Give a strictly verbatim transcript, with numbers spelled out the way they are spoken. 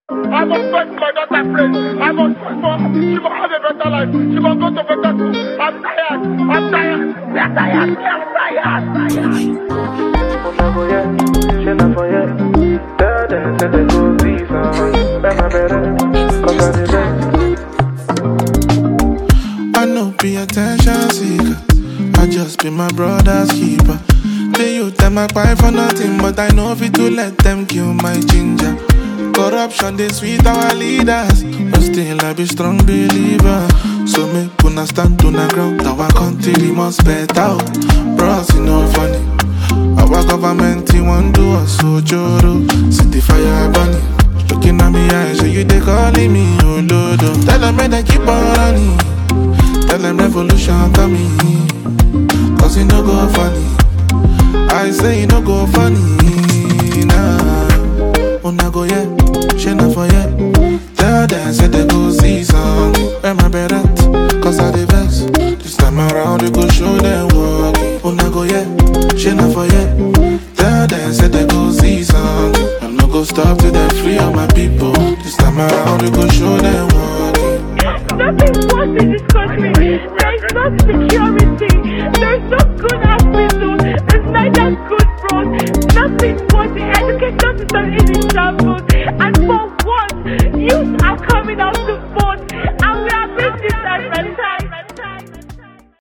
I must fight my daughter friend. I must fight for her. She will have a better life. She will go to better school. I'm tired. I'm tired. I'm tired. I'm tired. I'm tired. I know be attention seeker. I just be my brother's keeper. They you tell my pie for nothing, but I know fit to let them kill my ginger. Corruption, they sweet our leaders, but still I be strong believer. So me gonna stand on the ground, our country must better. Bros, you know funny. Our government, you want do us so joro. See the fire burning, looking at me eyes, so you they calling me Olodo. Tell them man they keep on running. Tell them revolution coming. Cause it no go funny. I say it no go funny. Nah, una go yeah, she not for yeah. Tell them say they go see some. Wear my beret, cause I the best. This time around you go show them walking. Una go yeah, she not for yeah. Tell them say they go see some. I'm not go stop till they free all my people. This time around you go show them walking.